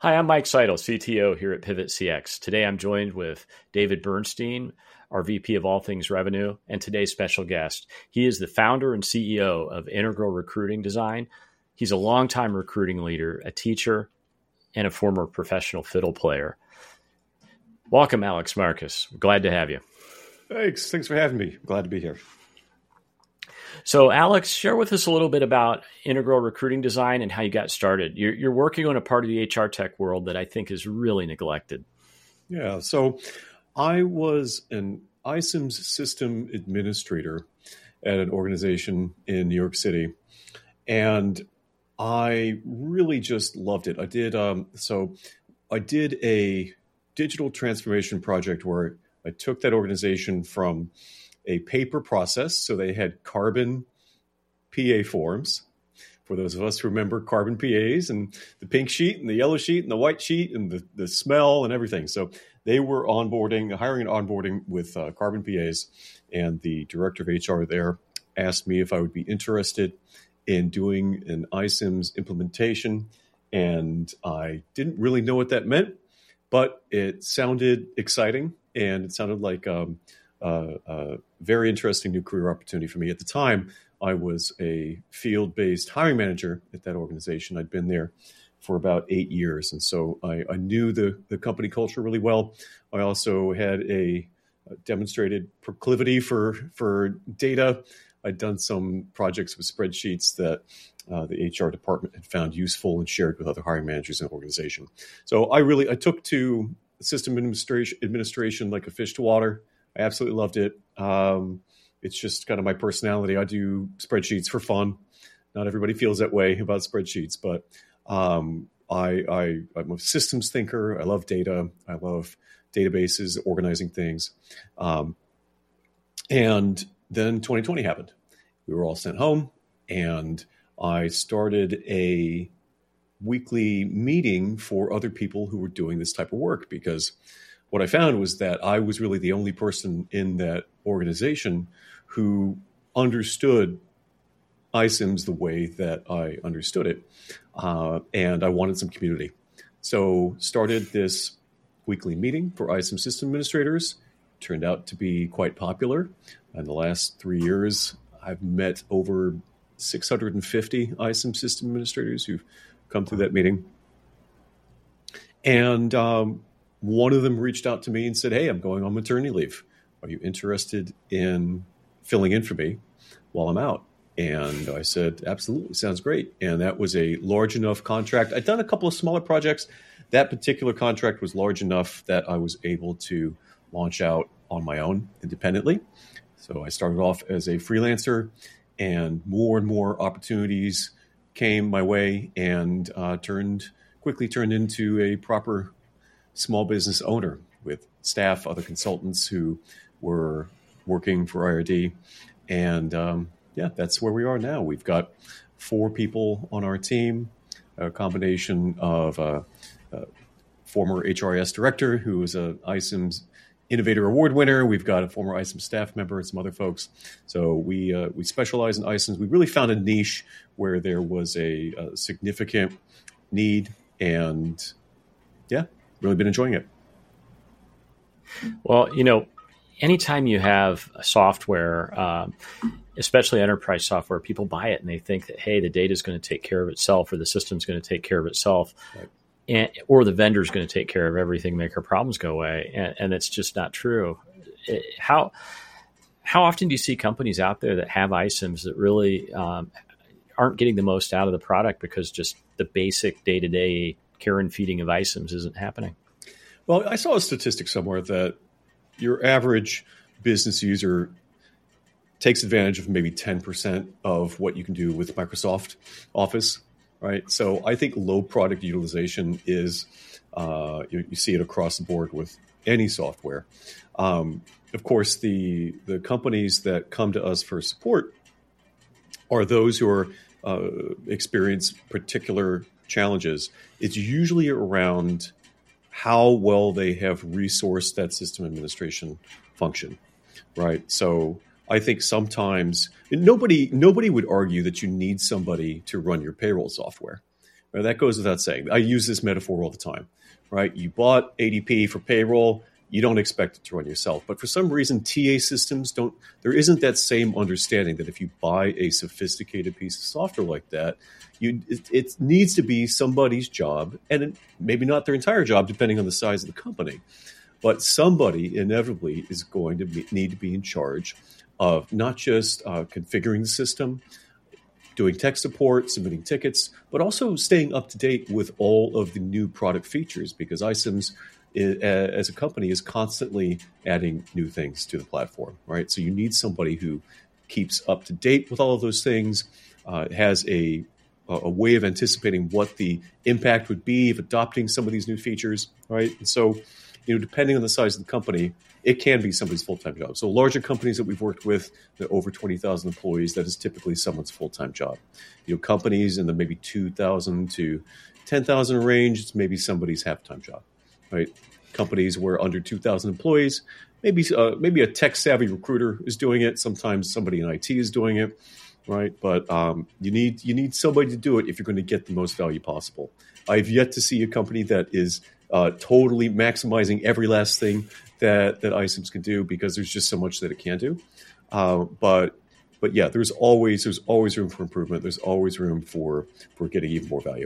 Hi, I'm Mike Seidel, CTO here at Pivot CX. Today I'm joined with David Bernstein, our VP of All Things Revenue, and today's special guest. He is the founder and CEO of Integral Recruiting Design. He's a longtime recruiting leader, a teacher, and a former professional fiddle player. Welcome, Alex Marcus. Glad to have you. Thanks for having me. Glad to be here. So, Alex, share with us a little bit about Integral Recruiting Design and how you got started. You're working on a part of the HR tech world that I think is really neglected. Yeah, so I was an iCIMS system administrator at an organization in New York City, and I really just loved it. I did a digital transformation project where I took that organization from a paper process. So they had carbon PA forms, for those of us who remember carbon PAs, and the pink sheet and the yellow sheet and the white sheet and the smell and everything. So they were hiring and onboarding with carbon PAs. And the director of HR there asked me if I would be interested in doing an iCIMS implementation. And I didn't really know what that meant, but it sounded exciting and it sounded like a very interesting new career opportunity for me. At the time, I was a field-based hiring manager at that organization. I'd been there for about 8 years, and so I knew the company culture really well. I also had a demonstrated proclivity for data. I'd done some projects with spreadsheets that the HR department had found useful and shared with other hiring managers in the organization. So I took to system administration like a fish to water. I absolutely loved it. It's just kind of my personality. I do spreadsheets for fun. Not everybody feels that way about spreadsheets, but I'm a systems thinker. I love data. I love databases, organizing things. And then 2020 happened. We were all sent home, and I started a weekly meeting for other people who were doing this type of work, because what I found was that I was really the only person in that organization who understood iCIMS the way that I understood it. And I wanted some community. So started this weekly meeting for iCIMS system administrators. Turned out to be quite popular. In the last 3 years, I've met over 650 iCIMS system administrators who've come through that meeting. And one of them reached out to me and said, "Hey, I'm going on maternity leave. Are you interested in filling in for me while I'm out?" And I said, "Absolutely, sounds great." And that was a large enough contract. I'd done a couple of smaller projects. That particular contract was large enough that I was able to launch out on my own independently. So I started off as a freelancer, and more opportunities came my way, and quickly turned into a proper small business owner with staff, other consultants who were working for IRD. And that's where we are now. We've got 4 people on our team, a combination of a former HRIS director who was a iCIMS Innovator Award winner. We've got a former iCIMS staff member and some other folks. So we specialize in iCIMS. We really found a niche where there was a significant need, and really been enjoying it. Well, anytime you have a software, especially enterprise software, people buy it and they think that, hey, the data is going to take care of itself, or the system's going to take care of itself. Right. Or the vendor's going to take care of everything, make our problems go away. And it's just not true. How often do you see companies out there that have iCIMS that really aren't getting the most out of the product because just the basic day-to-day care and feeding of iCIMS isn't happening? Well, I saw a statistic somewhere that your average business user takes advantage of maybe 10% of what you can do with Microsoft Office, right? So I think low product utilization is, you see it across the board with any software. Of course, the companies that come to us for support are those who are experience particular challenges. It's usually around how well they have resourced that system administration function, right? So I think sometimes nobody would argue that you need somebody to run your payroll software, Right? That goes without saying. I use this metaphor all the time, right? You bought ADP for payroll. You don't expect it to run yourself. But for some reason, TA systems don't, there isn't that same understanding that if you buy a sophisticated piece of software like that, it needs to be somebody's job, and maybe not their entire job, depending on the size of the company. But somebody inevitably is going to need to be in charge of not just configuring the system, doing tech support, submitting tickets, but also staying up to date with all of the new product features, because iCIMS as a company is constantly adding new things to the platform, right? So you need somebody who keeps up to date with all of those things, has a way of anticipating what the impact would be of adopting some of these new features, right? And so, depending on the size of the company, it can be somebody's full-time job. So larger companies that we've worked with, that over 20,000 employees, that is typically someone's full-time job. Companies in the maybe 2,000 to 10,000 range, it's maybe somebody's half-time job. Right? Companies where under 2,000 employees, maybe a tech-savvy recruiter is doing it. Sometimes somebody in IT is doing it, right? But you need somebody to do it if you're going to get the most value possible. I've yet to see a company that is totally maximizing every last thing that iCIMS can do, because there's just so much that it can do. But yeah, there's always room for improvement. There's always room for getting even more value.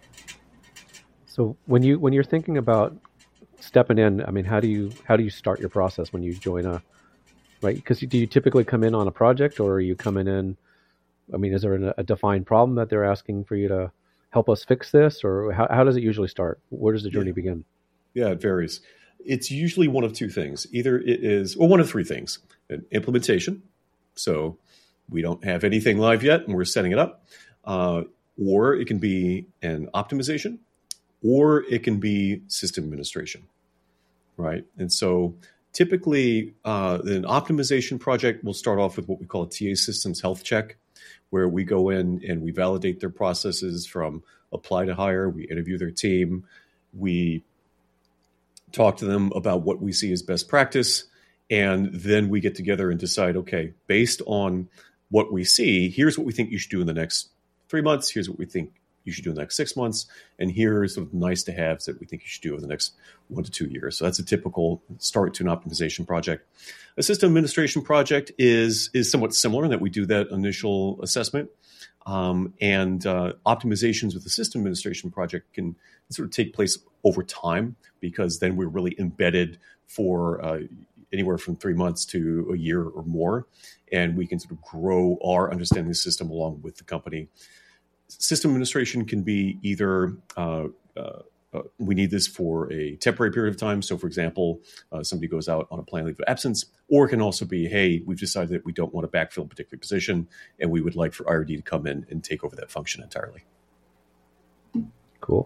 So when you're thinking about stepping in, I mean, how do you start your process when you join right? Because do you typically come in on a project, or are you coming in? I mean, is there a defined problem that they're asking for you to help us fix this, or how does it usually start? Where does the journey begin? Yeah, it varies. It's usually one of two things. Either it is, or one of three things: an implementation. So we don't have anything live yet, and we're setting it up, or it can be an optimization, or it can be system administration, right? And so typically an optimization project will start off with what we call a TA systems health check, where we go in and we validate their processes from apply to hire. We interview their team. We talk to them about what we see as best practice. And then we get together and decide, okay, based on what we see, here's what we think you should do in the next 3 months. Here's what we think you should do in the next 6 months. And here's sort of nice to haves that we think you should do over the next 1 to 2 years. So that's a typical start to an optimization project. A system administration project is somewhat similar in that we do that initial assessment. And optimizations with the system administration project can sort of take place over time, because then we're really embedded for anywhere from 3 months to a year or more. And we can sort of grow our understanding of the system along with the company. System administration can be either we need this for a temporary period of time. So, for example, somebody goes out on a planned leave of absence, or it can also be, hey, we've decided that we don't want to backfill a particular position, and we would like for IRD to come in and take over that function entirely. Cool.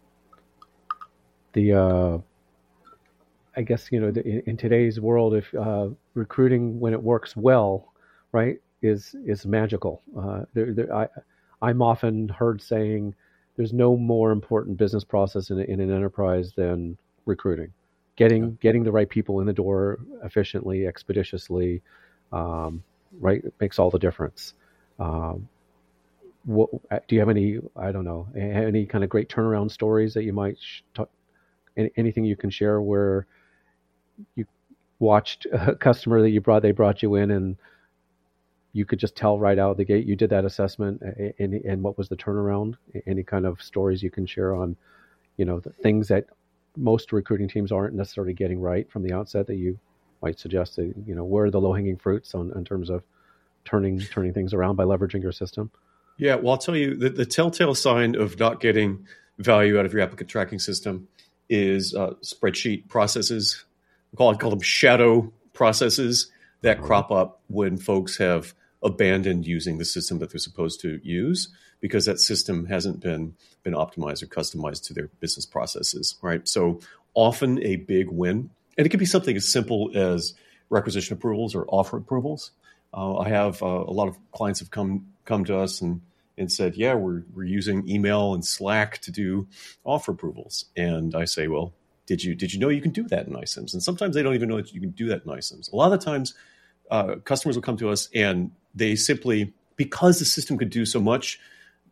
I guess, in today's world, if recruiting, when it works well, right, is magical. I'm often heard saying there's no more important business process in an enterprise than recruiting. Getting the right people in the door efficiently, expeditiously, right, it makes all the difference. Do you have any, I don't know, any kind of great turnaround stories that you might anything you can share where you watched a customer that they brought you in and you could just tell right out of the gate you did that assessment, and what was the turnaround? Any kind of stories you can share on, the things that most recruiting teams aren't necessarily getting right from the outset that you might suggest that, where are the low-hanging fruits in terms of turning things around by leveraging your system? Yeah, well, I'll tell you the telltale sign of not getting value out of your applicant tracking system is spreadsheet processes. I call them shadow processes that crop up when folks have abandoned using the system that they're supposed to use because that system hasn't been optimized or customized to their business processes, right? So often a big win, and it could be something as simple as requisition approvals or offer approvals. I have a lot of clients have come to us and said, yeah, we're using email and Slack to do offer approvals. And I say, well, did you know you can do that in iCIMS? And sometimes they don't even know that you can do that in iCIMS. A lot of the times, customers will come to us and they simply, because the system could do so much,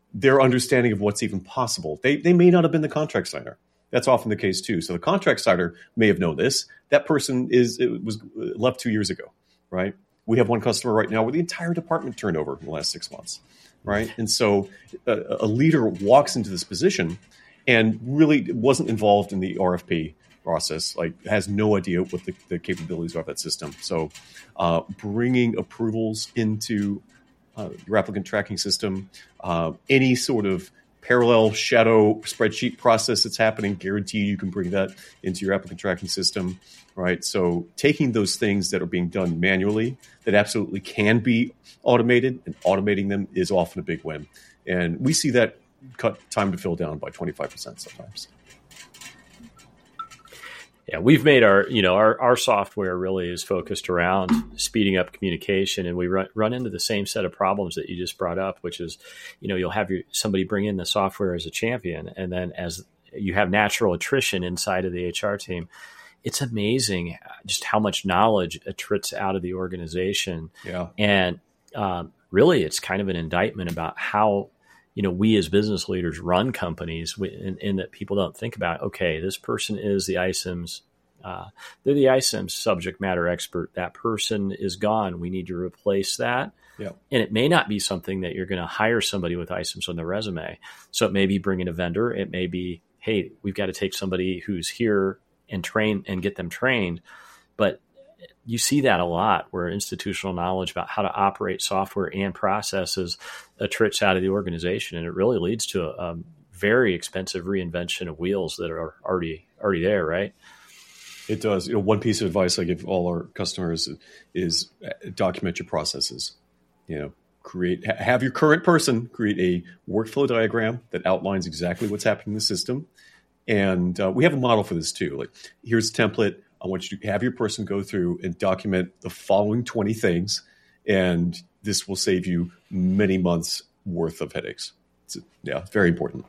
their understanding of what's even possible. They may not have been the contract signer. That's often the case too. So the contract signer may have known this. That person was left 2 years ago, right? We have one customer right now where the entire department turned over in the last 6 months, right? And so a leader walks into this position and really wasn't involved in the RFP process, like has no idea what the capabilities are of that system. So bringing approvals into your applicant tracking system, any sort of parallel shadow spreadsheet process that's happening, guaranteed you can bring that into your applicant tracking system, right? So taking those things that are being done manually that absolutely can be automated, and automating them is often a big win. And we see that cut time to fill down by 25% sometimes. Yeah, we've made our software really is focused around speeding up communication, and we run into the same set of problems that you just brought up, which is, you'll have somebody bring in the software as a champion, and then as you have natural attrition inside of the HR team, it's amazing just how much knowledge attrits out of the organization. Yeah, and really, it's kind of an indictment about how we as business leaders run companies, in that people don't think about, okay, this person is the iCIMS, they're the iCIMS subject matter expert. That person is gone. We need to replace that. Yeah. And it may not be something that you're going to hire somebody with iCIMS on their resume. So it may be bringing a vendor. It may be, hey, we've got to take somebody who's here and train and get them trained. But you see that a lot, where institutional knowledge about how to operate software and processes attrits out of the organization, and it really leads to a very expensive reinvention of wheels that are already there, right? It does. One piece of advice I give all our customers is document your processes. Have your current person create a workflow diagram that outlines exactly what's happening in the system, and we have a model for this too. Like, here's a template. I want you to have your person go through and document the following 20 things, and this will save you many months worth of headaches. It's very important.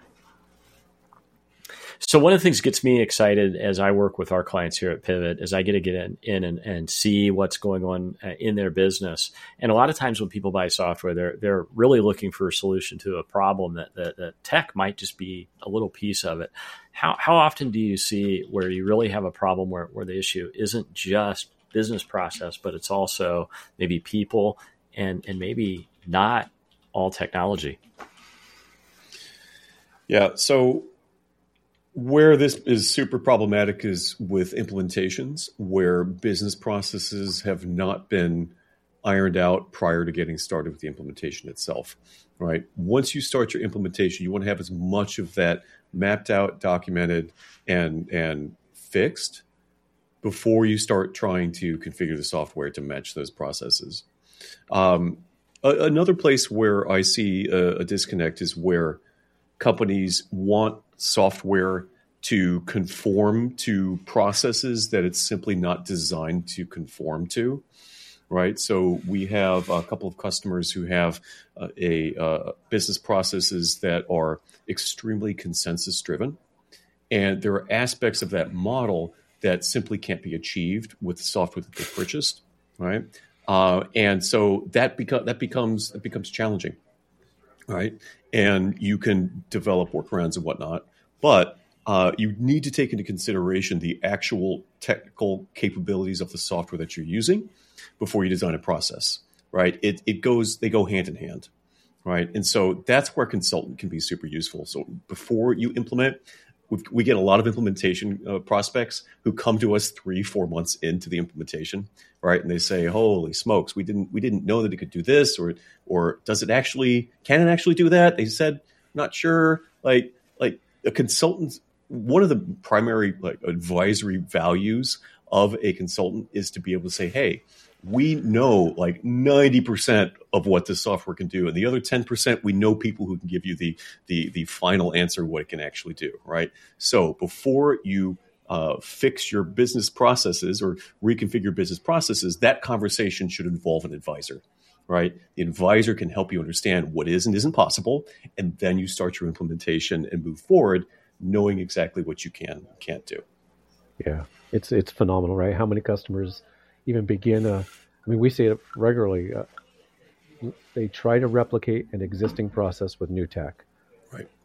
So one of the things that gets me excited as I work with our clients here at Pivot is I get to get in and see what's going on in their business. And a lot of times when people buy software, they're really looking for a solution to a problem that tech might just be a little piece of it. How often do you see where you really have a problem where the issue isn't just business process, but it's also maybe people and maybe not all technology? Yeah. So where this is super problematic is with implementations where business processes have not been ironed out prior to getting started with the implementation itself, right? Once you start your implementation, you want to have as much of that mapped out, documented, and fixed before you start trying to configure the software to match those processes. Another place where I see a disconnect is where companies want software to conform to processes that it's simply not designed to conform to, right? So we have a couple of customers who have business processes that are extremely consensus driven. And there are aspects of that model that simply can't be achieved with the software that they purchased, right? And so that becomes challenging, right? And you can develop workarounds and whatnot, but you need to take into consideration the actual technical capabilities of the software that you're using before you design a process, right? They go hand in hand, right? And so that's where a consultant can be super useful. So before you implement, we get a lot of implementation prospects who come to us 3-4 months into the implementation, right? And they say, "Holy smokes, we didn't know that it could do this, or can it actually do that?" They said, "Not sure." Like a consultant, one of the primary advisory values of a consultant is to be able to say, "Hey, we know 90% of what this software can do, and the other 10%, we know people who can give you the final answer what it can actually do," right? So before you fix your business processes or reconfigure business processes, that conversation should involve an advisor, right? The advisor can help you understand what is and isn't possible, and then you start your implementation and move forward, knowing exactly what you can and can't do. Yeah, it's phenomenal, right? How many customers even begin we see it regularly. They try to replicate an existing process with new tech,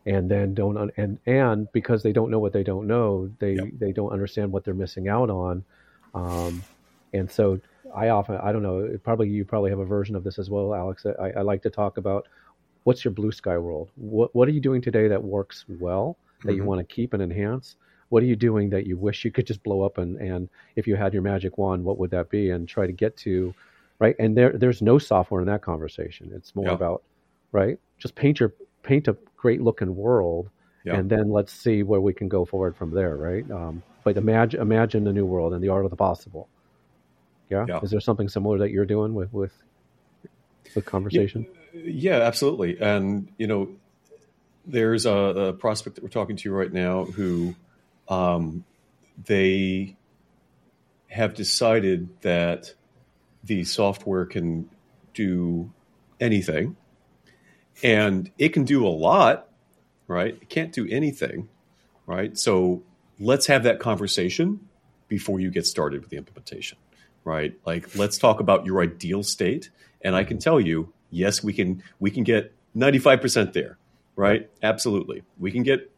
and then and because they don't know what they don't know, Yep. they don't understand what they're missing out on. And so I don't know, probably you probably have a version of this as well, Alex. I like to talk about what's your blue sky world? What are you doing today that works well, that you want to keep and enhance? What are you doing that you wish you could just blow up? And if you had your magic wand, what would that be? And try to get to, right? And there's no software in that conversation. It's more about, right? Just paint a great looking world, and then let's see where we can go forward from there, right? But imagine the new world and the art of the possible. Yeah. Is there something similar that you're doing with conversation? Yeah, absolutely. And there's a prospect that we're talking to right now who they have decided that the software can do anything, and it can do a lot, right? It can't do anything, right? So let's have that conversation before you get started with the implementation, right? Like, let's talk about your ideal state. And I can tell you, yes, we can get 95% there, right? Absolutely. We can get,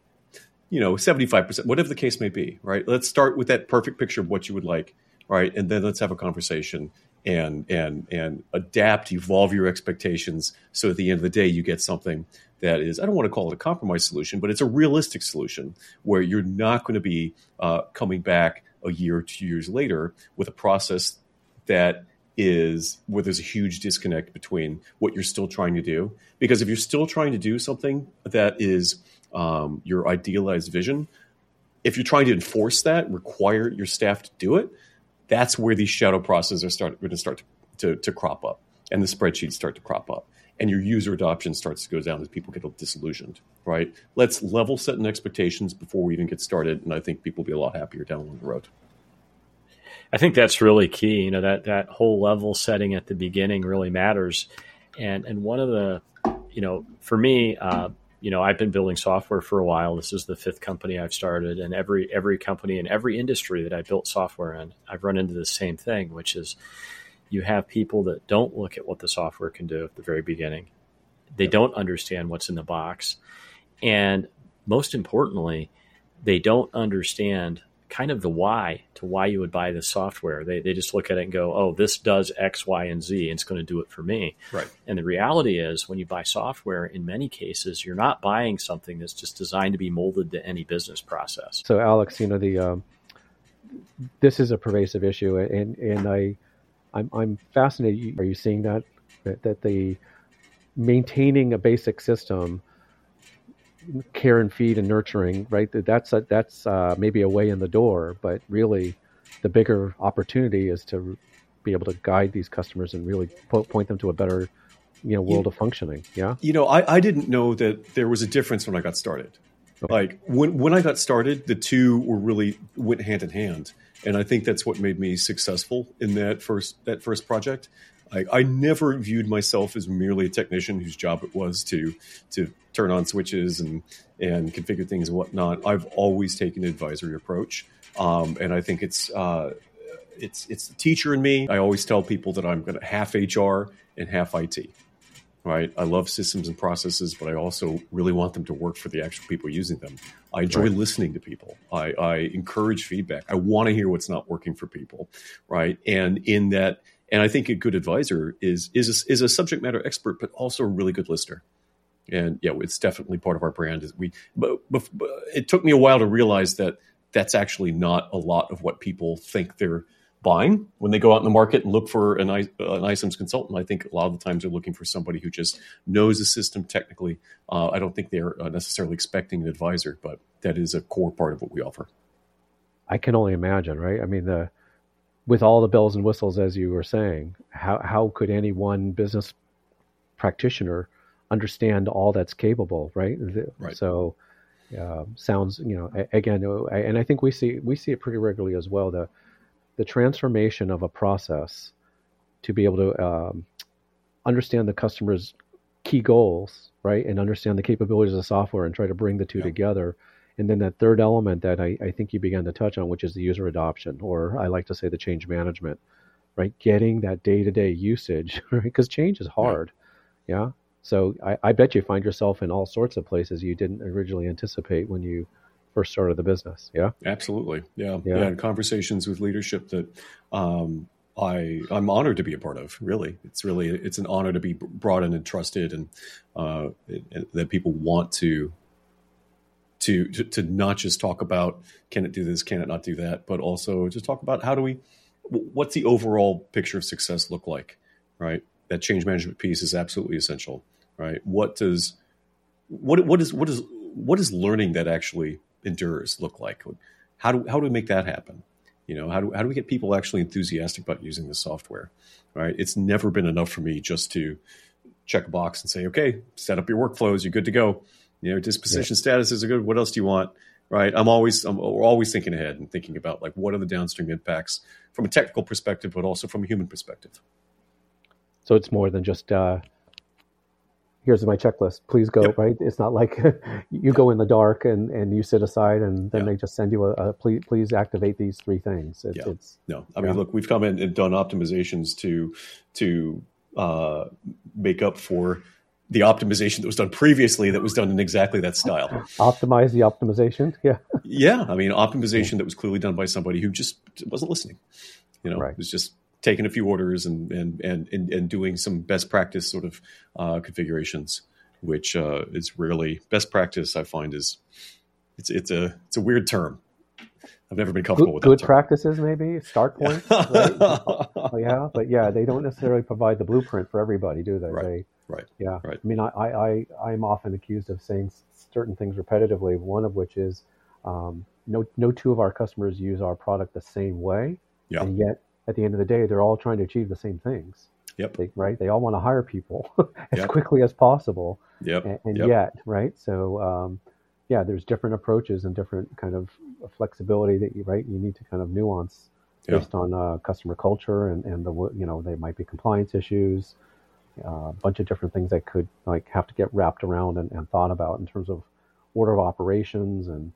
75%, whatever the case may be, right? Let's start with that perfect picture of what you would like, right? And then let's have a conversation and adapt, evolve your expectations. So at the end of the day, you get something that is, I don't want to call it a compromise solution, but it's a realistic solution where you're not going to be coming back a year or 2 years later with a process that is where there's a huge disconnect between what you're still trying to do. Because if you're still trying to do something that is your idealized vision, if you're trying to enforce that, require your staff to do it, that's where these shadow processes are going to start to crop up, and the spreadsheets start to crop up, and your user adoption starts to go down as people get disillusioned, right? Let's level set expectations before we even get started, and I think people will be a lot happier down the road. I think that's really key. That whole level setting at the beginning really matters. And one of the, for me, I've been building software for a while. This is the 5th company I've started, and every company in every industry that I built software in, I've run into the same thing, which is you have people that don't look at what the software can do at the very beginning. They don't understand what's in the box. And most importantly, they don't understand kind of the why you would buy this software. They just look at it and go, oh, this does X, Y, and Z, and it's going to do it for me. Right. And the reality is when you buy software, in many cases, you're not buying something that's just designed to be molded to any business process. So Alex, this is a pervasive issue, and I'm fascinated. Are you seeing that the maintaining a basic system, care and feed and nurturing, right? That's maybe a way in the door, but really the bigger opportunity is to be able to guide these customers and really point them to a better, world of functioning. Yeah. I didn't know that there was a difference when I got started. Okay. Like when I got started, the two went hand in hand. And I think that's what made me successful in that first project. I never viewed myself as merely a technician whose job it was to turn on switches and configure things and whatnot. I've always taken an advisory approach, and I think it's the teacher in me. I always tell people that I'm going to half HR and half IT. Right? I love systems and processes, but I also really want them to work for the actual people using them. I enjoy listening to people. I encourage feedback. I want to hear what's not working for people, right? And in that. And I think a good advisor is a subject matter expert, but also a really good listener. And it's definitely part of our brand. But it took me a while to realize that that's actually not a lot of what people think they're buying when they go out in the market and look for an iCIMS consultant. I think a lot of the times they're looking for somebody who just knows the system technically. I don't think they're necessarily expecting an advisor, but that is a core part of what we offer. I can only imagine, right? I mean, with all the bells and whistles, as you were saying, how could any one business practitioner understand all that's capable, right? Right. So sounds, again, and I think we see it pretty regularly as well. The transformation of a process to be able to understand the customer's key goals, right, and understand the capabilities of the software and try to bring the two together. And then that third element that I think you began to touch on, which is the user adoption, or I like to say the change management, right? Getting that day-to-day usage, right? Because change is hard, yeah. So I bet you find yourself in all sorts of places you didn't originally anticipate when you first started the business. Yeah, absolutely. Yeah. And conversations with leadership that I'm honored to be a part of. Really, it's an honor to be brought in and trusted, and that people want to not just talk about can it do this, can it not do that, but also just talk about what's the overall picture of success look like, right? That change management piece is absolutely essential, right? What is learning that actually endures look like? How do we make that happen? How do we get people actually enthusiastic about using this software, right? It's never been enough for me just to check a box and say, okay, set up your workflows, you're good to go. Disposition status is good. What else do you want? Right. We're always thinking ahead and thinking about like what are the downstream impacts from a technical perspective, but also from a human perspective. So it's more than just here's my checklist. Please go. Yep. Right. It's not like you go in the dark and you sit aside and then they just send you a please activate these 3 things. I mean, look, we've come in and done optimizations to make up for the optimization that was done previously that was done in exactly that style. Optimize the optimization. Yeah. Yeah. I mean, optimization that was clearly done by somebody who just wasn't listening. It was just taking a few orders and doing some best practice sort of configurations, which is rarely best practice. I find it's a weird term. I've never been comfortable with that good term. Practices, maybe start points. Right? But they don't necessarily provide the blueprint for everybody, do they? Right. Yeah. Right. I mean, I'm often accused of saying certain things repetitively. One of which is, no 2 of our customers use our product the same way, and yet at the end of the day, they're all trying to achieve the same things. Yep. They all want to hire people as quickly as possible. Yep. And yet, right? So, there's different approaches and different kind of flexibility that you need to kind of nuance based on customer culture and they might be compliance issues. A bunch of different things that could have to get wrapped around and thought about in terms of order of operations and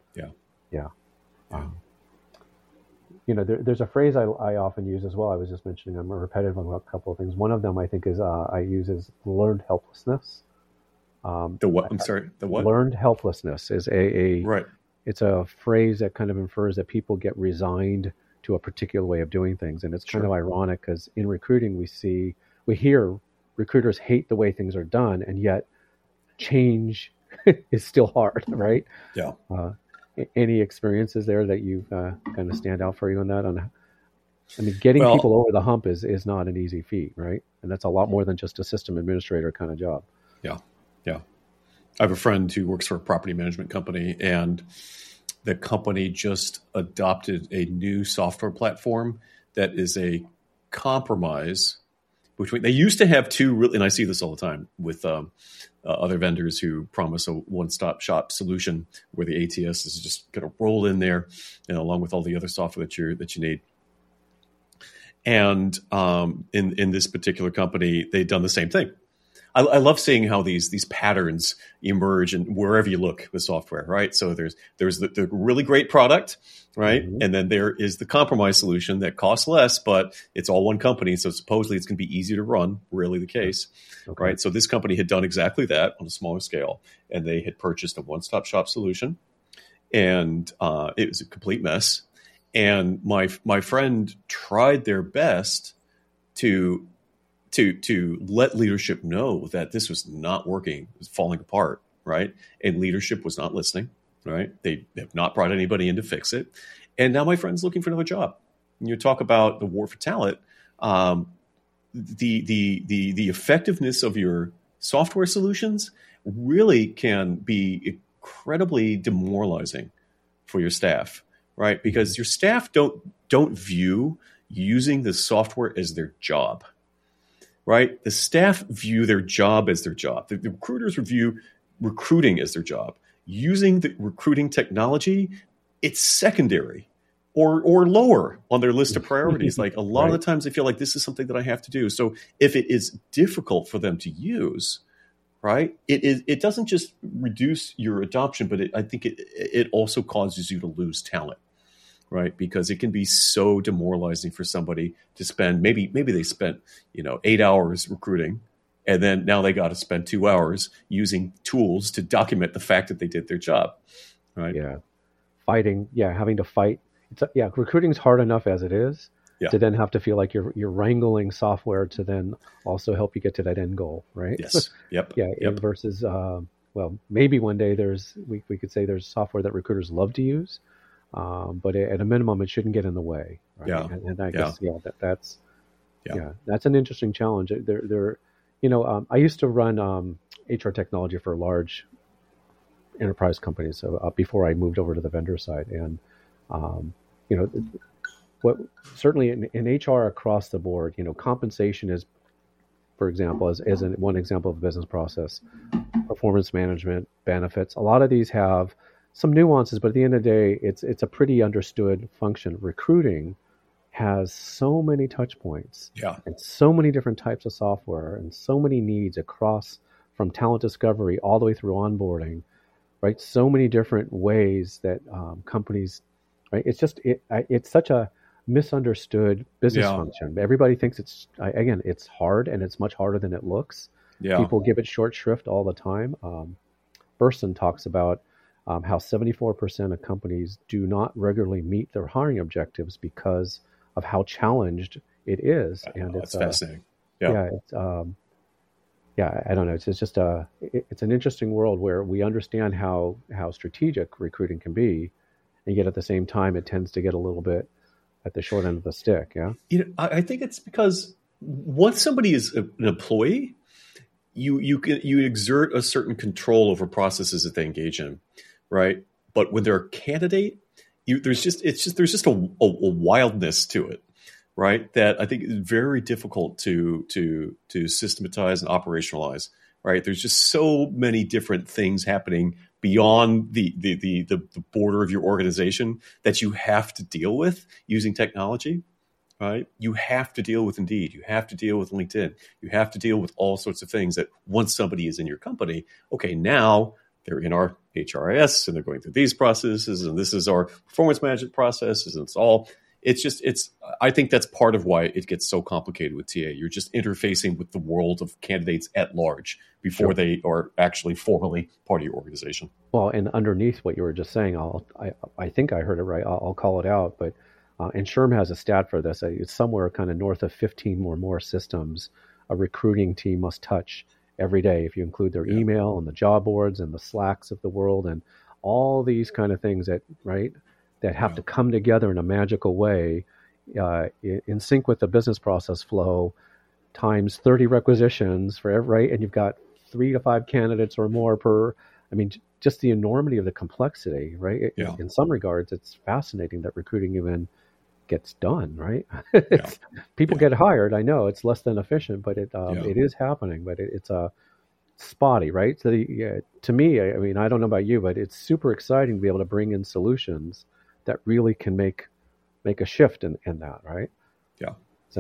there's a phrase I often use as well. I was just mentioning I'm repetitive on a couple of things. One of them I think is I use is learned helplessness. The what? I'm sorry. The what? Learned helplessness is right. It's a phrase that kind of infers that people get resigned to a particular way of doing things, and it's kind of ironic because in recruiting we hear recruiters hate the way things are done, and yet change is still hard, right? Yeah. Any experiences there that you kind of stand out for you on that? Getting people over the hump is not an easy feat, right? And that's a lot more than just a system administrator kind of job. Yeah. I have a friend who works for a property management company, and the company just adopted a new software platform that is a compromise between. They used to have 2 and I see this all the time with other vendors who promise a one-stop shop solution where the ATS is just going to roll in there, along with all the other software that you need. And in this particular company, they've done the same thing. I love seeing how these patterns emerge and wherever you look with software, right? So there's the really great product, right? Mm-hmm. And then there is the compromise solution that costs less, but it's all one company. So supposedly it's going to be easier to run, rarely the case, right? So this company had done exactly that on a smaller scale, and they had purchased a one-stop shop solution, and it was a complete mess. And my friend tried their best to let leadership know that this was not working, it was falling apart, right? And leadership was not listening, right? They have not brought anybody in to fix it. And now my friend's looking for another job. And you talk about the war for talent, the effectiveness of your software solutions really can be incredibly demoralizing for your staff, right? Because your staff don't view using the software as their job. Right? The staff view their job as their job. The recruiters view recruiting as their job. Using the recruiting technology, it's secondary or lower on their list of priorities. Like a lot of the times they feel like this is something that I have to do. So if it is difficult for them to use, right, it doesn't just reduce your adoption, but I think it also causes you to lose talent. Right, because it can be so demoralizing for somebody to spend maybe they spent 8 hours recruiting, And then now they got to spend 2 hours using tools to document the fact that they did their job. Right. Yeah. Fighting. Yeah. Having to fight. Recruiting's hard enough as it is. Yeah. To then have to feel like you're wrangling software to then also help you get to that end goal, right? Yes. Yep. Yeah. Yep. Versus, maybe one day we could say there's software that recruiters love to use, but at a minimum, it shouldn't get in the way. Right? Yeah. And I guess that's an interesting challenge. I used to run HR technology for large enterprise companies before I moved over to the vendor side, and what certainly in HR across the board, compensation is, for example, as one example of the business process, performance management, benefits. A lot of these have some nuances, but at the end of the day, it's a pretty understood function. Recruiting has so many touch points, and so many different types of software, and so many needs across from talent discovery all the way through onboarding, right? So many different ways that companies, right? It's such a misunderstood business function. Everybody thinks it's hard, and it's much harder than it looks. People give it short shrift all the time. Burson talks about how 74% of companies do not regularly meet their hiring objectives because of how challenged it is. And it's fascinating. I don't know. It's just it's an interesting world where we understand how strategic recruiting can be, and yet at the same time, it tends to get a little bit at the short end of the stick. Yeah. I think it's because once somebody is an employee, you exert a certain control over processes that they engage in, right? But when they're a candidate, there's just a wildness to it, right? That I think is very difficult to systematize and operationalize, right? There's just so many different things happening beyond the border of your organization that you have to deal with using technology, right? You have to deal with Indeed. You have to deal with LinkedIn. You have to deal with all sorts of things that once somebody is in your company, okay, now they're in our HRIS and they're going through these processes, and this is our performance management processes, and I think that's part of why it gets so complicated with TA. You're just interfacing with the world of candidates at large before they are actually formally part of your organization. Well, and underneath what you were just saying, I think I heard it right. I'll call it out, but and SHRM has a stat for this. It's somewhere kind of north of 15 or more systems a recruiting team must touch every day, if you include their email and the job boards and the Slacks of the world and all these kind of things that have to come together in a magical way, in sync with the business process flow, times 30 requisitions for every, right? And you've got 3 to 5 candidates or more per. I mean, just the enormity of the complexity, right? In some regards, it's fascinating that recruiting even gets done, right? People get hired. I know it's less than efficient, but it is happening. But it's spotty, right? So to me, I mean, I don't know about you, but it's super exciting to be able to bring in solutions that really can make a shift in that, right? Yeah.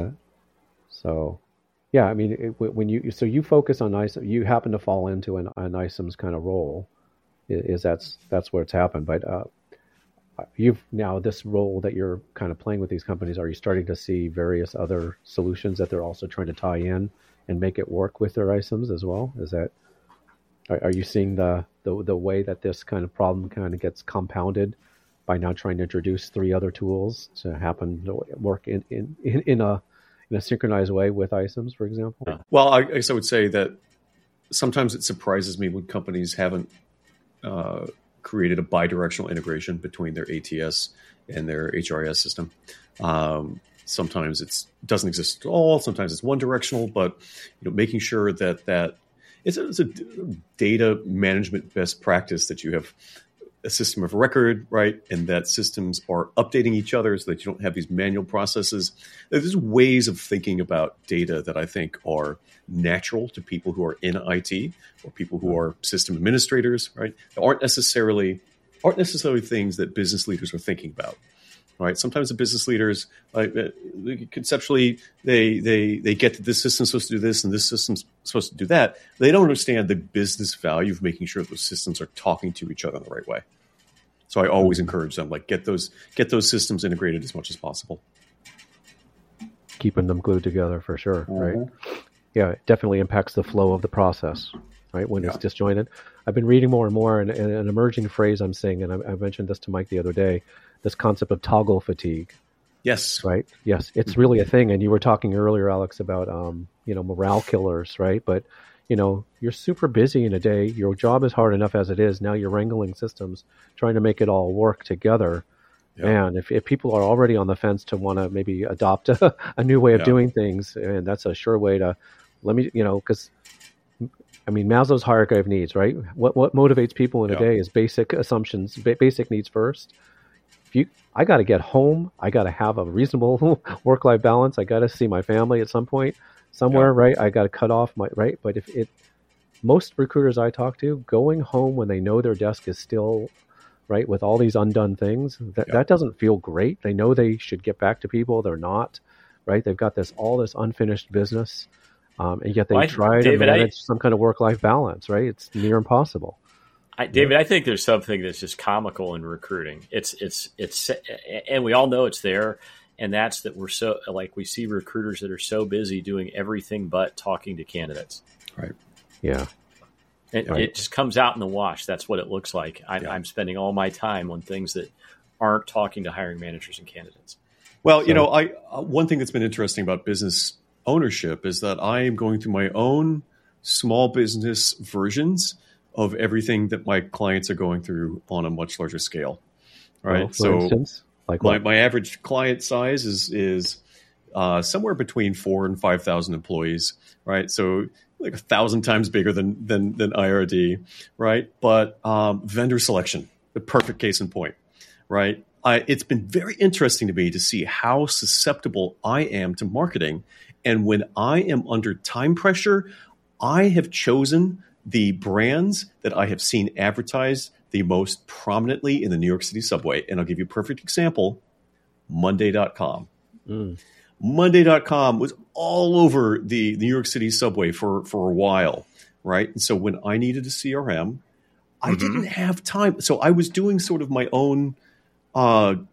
So yeah, I mean, when you focus on ISIM, you happen to fall into an ISIM's kind of role. That's where it's happened. But you've now this role that you're kind of playing with these companies. Are you starting to see various other solutions that they're also trying to tie in and make it work with their ISIMs as well? Are you seeing the way that this kind of problem kind of gets compounded by now trying to introduce 3 other tools to work in a synchronized way with ISIMs, for example? Well, I guess I would say that sometimes it surprises me when companies haven't created a bidirectional integration between their ATS and their HRIS system. Sometimes it doesn't exist at all. Sometimes it's one directional, but making sure that it's a data management best practice that you have a system of record, right? And that systems are updating each other so that you don't have these manual processes. There's ways of thinking about data that I think are natural to people who are in IT or people who are system administrators, right? They aren't necessarily things that business leaders are thinking about, right? Sometimes the business leaders, conceptually, they get that this system's supposed to do this and this system's supposed to do that. They don't understand the business value of making sure those systems are talking to each other in the right way. So I always encourage them, get those systems integrated as much as possible. Keeping them glued together for sure, right? Yeah, it definitely impacts the flow of the process, right? When it's disjointed. I've been reading more and more, and an emerging phrase I'm seeing, and I mentioned this to Mike the other day, this concept of toggle fatigue. Yes. Right. Yes, it's really a thing. And you were talking earlier, Alex, about morale killers, right? But you're super busy in a day. Your job is hard enough as it is. Now you're wrangling systems, trying to make it all work together. Yeah. And if people are already on the fence to want to maybe adopt a new way of doing things, and that's a sure way to because Maslow's hierarchy of needs, right? What motivates people in a day is basic assumptions, basic needs first. I got to get home. I got to have a reasonable work-life balance. I got to see my family at some point somewhere, right? I got to cut off right. But most recruiters I talk to, going home when they know their desk is still right with all these undone things, that doesn't feel great. They know they should get back to people. They're not, right? They've got all this unfinished business, and yet they try to manage some kind of work-life balance, right? It's near impossible. David, I think there's something that's just comical in recruiting. It's, and we all know it's there. And that's that we see recruiters that are so busy doing everything but talking to candidates. Right. Yeah. It just comes out in the wash. That's what it looks like. I'm spending all my time on things that aren't talking to hiring managers and candidates. Well, one thing that's been interesting about business ownership is that I am going through my own small business versions of everything that my clients are going through on a much larger scale, right? Well, for instance, like my average client size is somewhere between 4,000 and 5,000 employees, right? So like 1,000 times bigger than IRD, right? But vendor selection, the perfect case in point, right? It's been very interesting to me to see how susceptible I am to marketing, and when I am under time pressure, I have chosen the brands that I have seen advertised the most prominently in the New York City subway. And I'll give you a perfect example, Monday.com. Monday.com was all over the New York City subway for a while, right? And so when I needed a CRM, I didn't have time. So I was doing sort of my own kind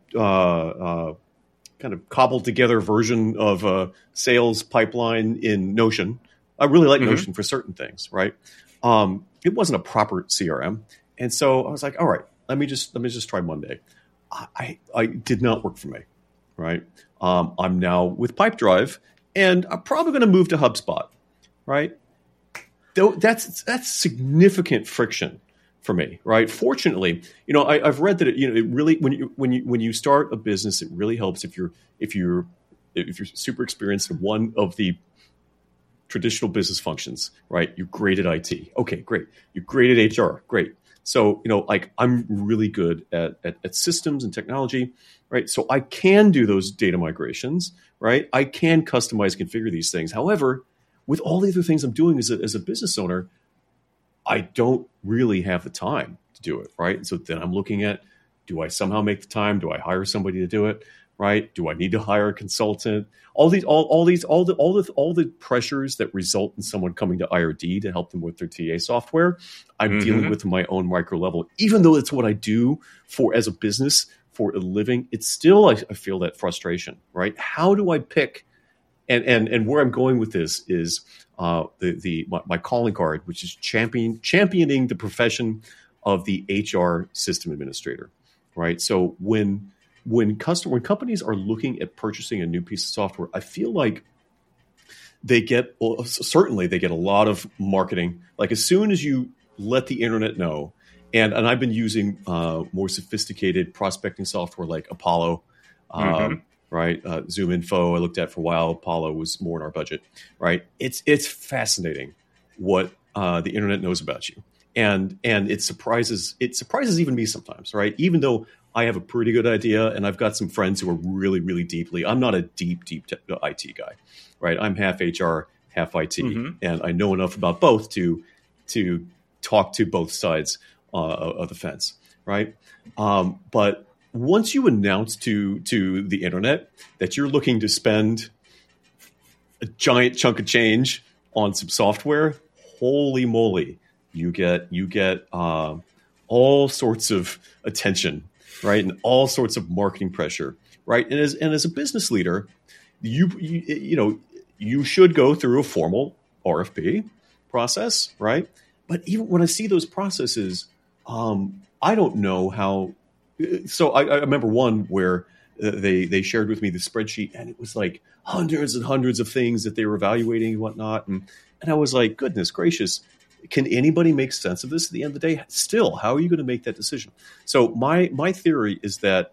of cobbled together version of a sales pipeline in Notion. I really like Notion for certain things, right? It wasn't a proper CRM. And so I was like, all right, let me just try Monday. I did not work for me, right? I'm now with Pipedrive, and I'm probably going to move to HubSpot, right? Though that's significant friction for me, right? Fortunately, I've read that it really when you start a business, it really helps if you're super experienced in one of the traditional business functions, right? You're great at IT. Okay, great. You're great at HR. Great. So, I'm really good at systems and technology, right? So I can do those data migrations, right? I can customize, configure these things. However, with all the other things I'm doing as a business owner, I don't really have the time to do it, right? So then I'm looking at, do I somehow make the time? Do I hire somebody to do it? Right? Do I need to hire a consultant? All the pressures that result in someone coming to IRD to help them with their TA software, I'm dealing with my own micro level. Even though it's what I do as a business for a living, it's still I feel that frustration. Right? How do I pick? And where I'm going with this is my calling card, which is championing the profession of the HR system administrator. Right? So when companies are looking at purchasing a new piece of software, I feel like they get a lot of marketing. Like as soon as you let the internet know, and I've been using more sophisticated prospecting software like Apollo, right? ZoomInfo I looked at for a while. Apollo was more in our budget, right? It's fascinating what the internet knows about you, and it surprises even me sometimes, right? Even though I have a pretty good idea, and I've got some friends who are really, really deeply. I'm not a deep IT guy, right? I'm half HR, half IT, and I know enough about both to talk to both sides of the fence, right? But once you announce to the internet that you're looking to spend a giant chunk of change on some software, holy moly, you get all sorts of attention. Right, and all sorts of marketing pressure, right? And as a business leader, you should go through a formal RFP process, right? But even when I see those processes, I don't know how. So I remember one where they shared with me the spreadsheet, and it was like hundreds and hundreds of things that they were evaluating and whatnot. And I was like, goodness gracious, can anybody make sense of this at the end of the day? Still, how are you going to make that decision? So my theory is that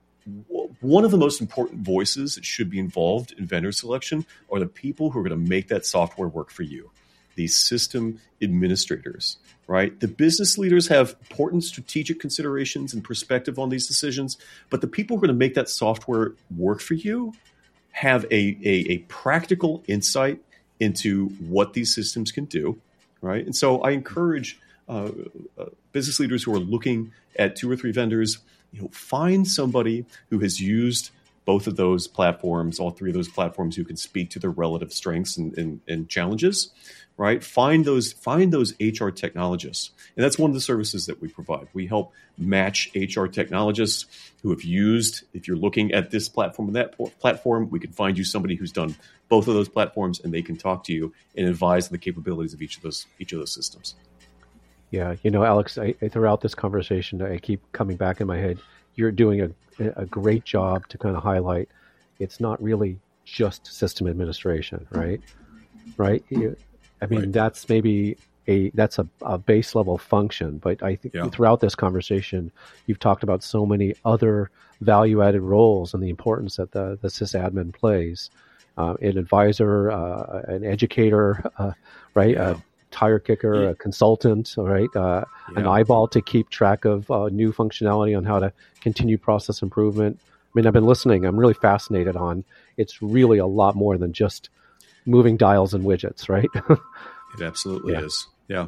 one of the most important voices that should be involved in vendor selection are the people who are going to make that software work for you, these system administrators, right? The business leaders have important strategic considerations and perspective on these decisions, but the people who are going to make that software work for you have a practical insight into what these systems can do, right? And so I encourage business leaders who are looking at 2 or 3 vendors, find somebody who has used both of those platforms, all 3 of those platforms, who can speak to their relative strengths and challenges, right? Find those HR technologists. And that's one of the services that we provide. We help match HR technologists who have used, if you're looking at this platform and that platform, we can find you somebody who's done both of those platforms, and they can talk to you and advise on the capabilities of each of those systems. Yeah, Alex, throughout this conversation, I keep coming back in my head. You're doing a great job to kind of highlight it's not really just system administration, right? Right. I mean, right. That's maybe that's a base level function, but I think throughout this conversation, you've talked about so many other value added roles and the importance that the sysadmin plays. An advisor, an educator, right? Yeah. Tire kicker, a consultant, all right, an eyeball to keep track of new functionality on how to continue process improvement. I mean, I've been listening. I'm really fascinated on it's really a lot more than just moving dials and widgets, right? It absolutely is. Yeah.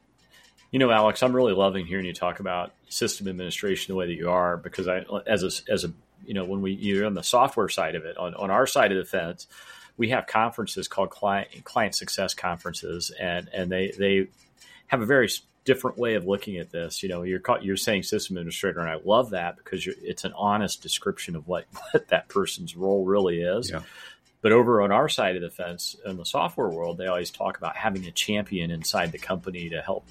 Alex, I'm really loving hearing you talk about system administration the way that you are, because when you're on the software side of it, on our side of the fence, we have conferences called client success conferences, and they have a very different way of looking at this. You're saying system administrator, and I love that because it's an honest description of what that person's role really is. Yeah. But over on our side of the fence, in the software world, they always talk about having a champion inside the company to help.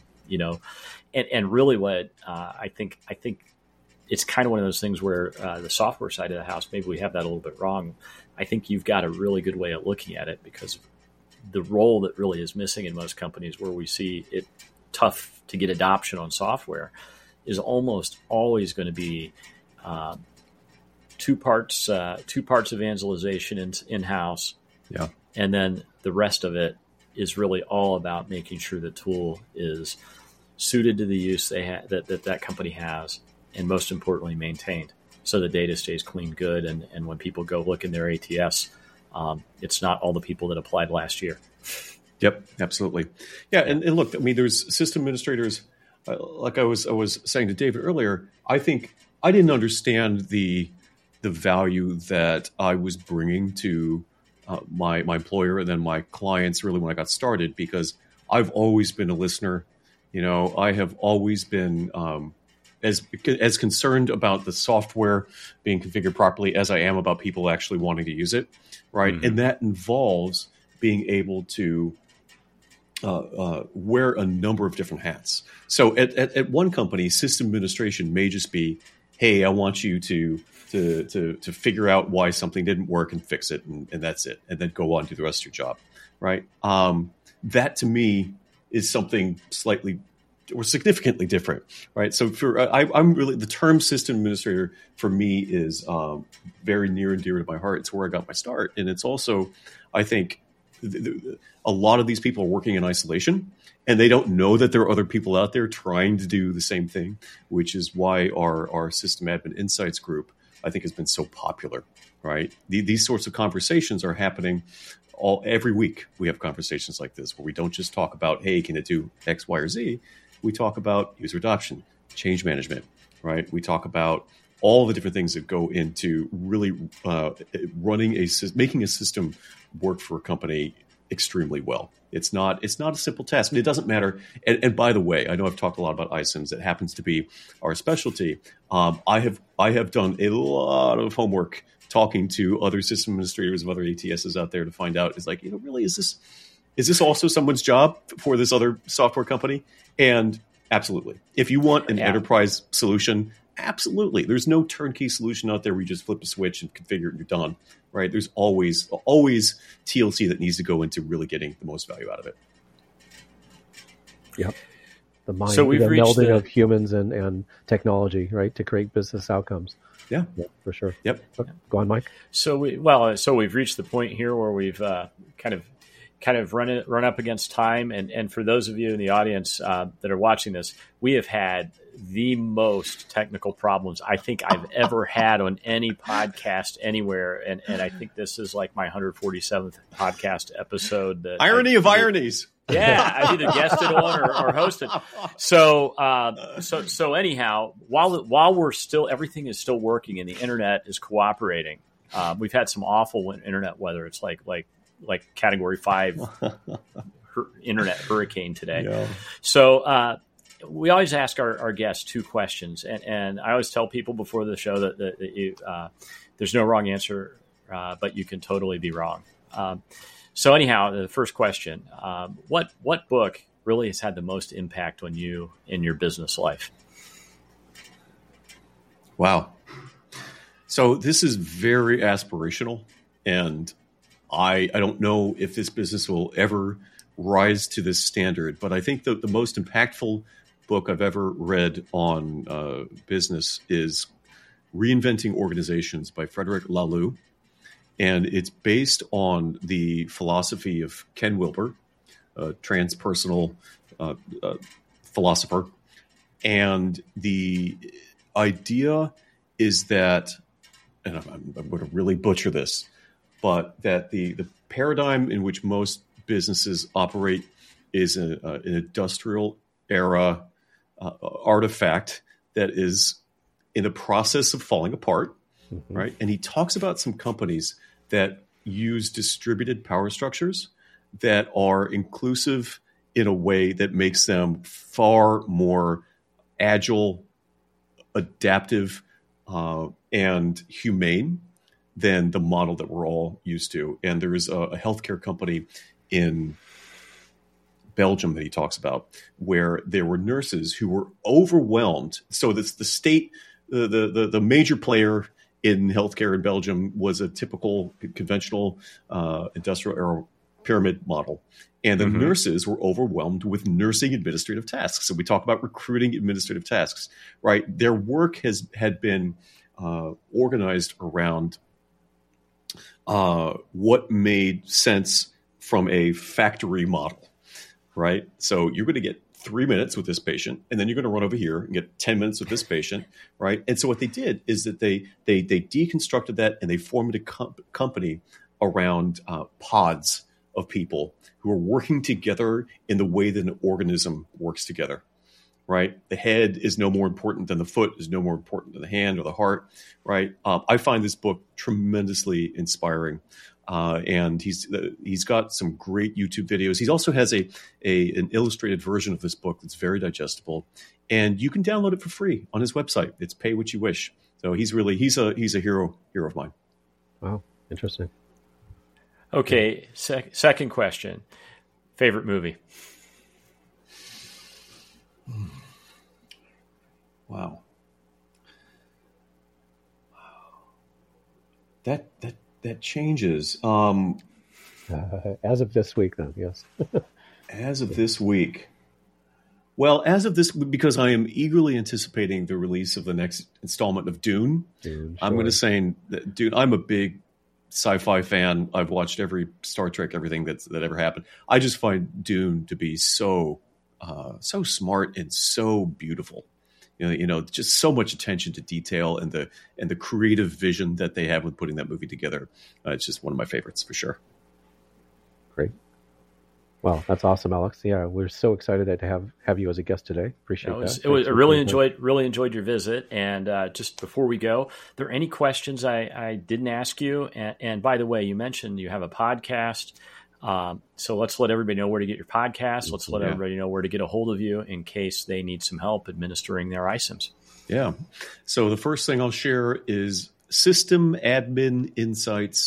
And really, what I think it's kind of one of those things where the software side of the house, maybe we have that a little bit wrong. I think you've got a really good way of looking at it, because the role that really is missing in most companies where we see it tough to get adoption on software is almost always going to be two parts evangelization in-house. Yeah. And then the rest of it is really all about making sure the tool is suited to the use that company has, and most importantly, maintained, so the data stays clean, good, and when people go look in their ATS, it's not all the people that applied last year. Yep, absolutely. Yeah, and look, I mean, there's system administrators, like I was saying to David earlier, I think I didn't understand the value that I was bringing to my employer and then my clients really when I got started, because I've always been a listener. I have always been as concerned about the software being configured properly as I am about people actually wanting to use it, right? Mm-hmm. And that involves being able to wear a number of different hats. So at one company, system administration may just be, hey, I want you to figure out why something didn't work and fix it, and that's it, and then go on to the rest of your job, right? That to me is something slightly or significantly different, right? So I'm really, the term system administrator for me is very near and dear to my heart. It's where I got my start, and it's also, I think, a lot of these people are working in isolation, and they don't know that there are other people out there trying to do the same thing, which is why our System Admin Insights group, I think, has been so popular, right? These sorts of conversations are happening every week. We have conversations like this where we don't just talk about, hey, can it do X, Y, or Z? We talk about user adoption, change management, right? We talk about all the different things that go into really making a system work for a company extremely well. It's not a simple task, and it doesn't matter. And by the way, I know I've talked a lot about iCIMS. That happens to be our specialty. I have done a lot of homework talking to other system administrators of other ATSs out there to find out, really, is is this also someone's job for this other software company? And absolutely. If you want an enterprise solution, absolutely. There's no turnkey solution out there where you just flip a switch and configure it and you're done, right? There's always TLC that needs to go into really getting the most value out of it. Yep. The mind, so we've the reached melding of humans and technology, right, to create business outcomes. Yeah, for sure. Yep. Go on, Mike. So we've reached the point here where we've kind of run up against time, and for those of you in the audience that are watching this, we have had the most technical problems I think I've ever had on any podcast anywhere, and I think this is like my 147th podcast episode. Irony of ironies. Yeah, I either guessed it on or hosted. So anyhow, while we're still, everything is still working and the internet is cooperating. We've had some awful internet weather. It's like Category 5 internet hurricane today. Yeah. So we always ask our guests two questions, and I always tell people before the show that you, there's no wrong answer, but you can totally be wrong. So anyhow, the first question, what book really has had the most impact on you in your business life? Wow. So this is very aspirational, and I don't know if this business will ever rise to this standard, but I think the most impactful book I've ever read on business is Reinventing Organizations by Frederick Laloux. And it's based on the philosophy of Ken Wilber, a transpersonal philosopher. And the idea is that, and I'm going to really butcher this, but that the paradigm in which most businesses operate is an industrial era artifact that is in the process of falling apart, right? And he talks about some companies that use distributed power structures that are inclusive in a way that makes them far more agile, adaptive, and humane than the model that we're all used to. And there is a healthcare company in Belgium that he talks about where there were nurses who were overwhelmed. So that's the state, the major player in healthcare in Belgium was a typical conventional industrial era pyramid model. And the nurses were overwhelmed with nursing administrative tasks. So we talk about recruiting administrative tasks, right? Their work had been organized around what made sense from a factory model, right? So you're going to get 3 minutes with this patient, and then you're going to run over here and get 10 minutes with this patient, right? And so what they did is that they deconstructed that and they formed a company around pods of people who are working together in the way that an organism works together, right? The head is no more important than the foot, is no more important than the hand or the heart, right? I find this book tremendously inspiring. And he's got some great YouTube videos. He also has an illustrated version of this book that's very digestible, and you can download it for free on his website. It's pay what you wish. So he's a hero of mine. Wow, interesting. Okay, second question: favorite movie? Wow. That changes. As of this week, then, yes. As of this week. Well, as of this, because I am eagerly anticipating the release of the next installment of Dune. Sure. I'm going to say that Dune. I'm a big sci-fi fan. I've watched every Star Trek, everything that ever happened. I just find Dune to be so smart and so beautiful. You know, just so much attention to detail and the creative vision that they have with putting that movie together. It's just one of my favorites for sure. Great. Well, that's awesome, Alex. Yeah, we're so excited to have you as a guest today. Appreciate that. I really enjoyed your visit. And just before we go, are there any questions I didn't ask you? And by the way, you mentioned you have a podcast. So let's let everybody know where to get your podcast. Let's let everybody know where to get a hold of you in case they need some help administering their iCIMS. Yeah. So the first thing I'll share is System Admin Insights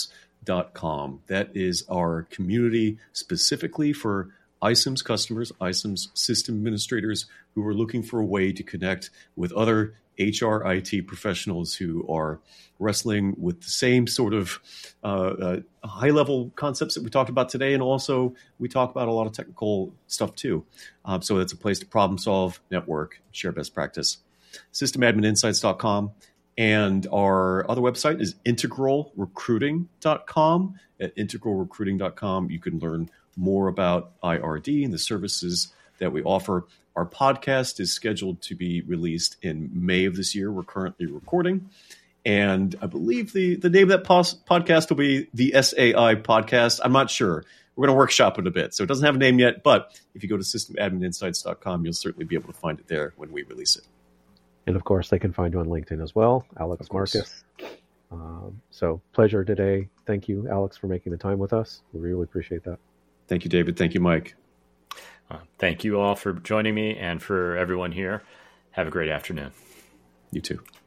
That is our community specifically for iCIMS customers, iCIMS system administrators who are looking for a way to connect with other HR IT professionals who are wrestling with the same sort of high-level concepts that we talked about today. And also, we talk about a lot of technical stuff too. So it's a place to problem solve, network, share best practice. SystemAdminInsights.com. And our other website is integralrecruiting.com. At integralrecruiting.com, you can learn more about IRD and the services that we offer. Our podcast is scheduled to be released in May of this year. We're currently recording. And I believe the name of that podcast will be the SAI Podcast. I'm not sure. We're going to workshop it a bit. So it doesn't have a name yet. But if you go to systemadmininsights.com, you'll certainly be able to find it there when we release it. And of course, they can find you on LinkedIn as well, Alex Marcus. So pleasure today. Thank you, Alex, for making the time with us. We really appreciate that. Thank you, David. Thank you, Mike. Thank you all for joining me, and for everyone here. Have a great afternoon. You too.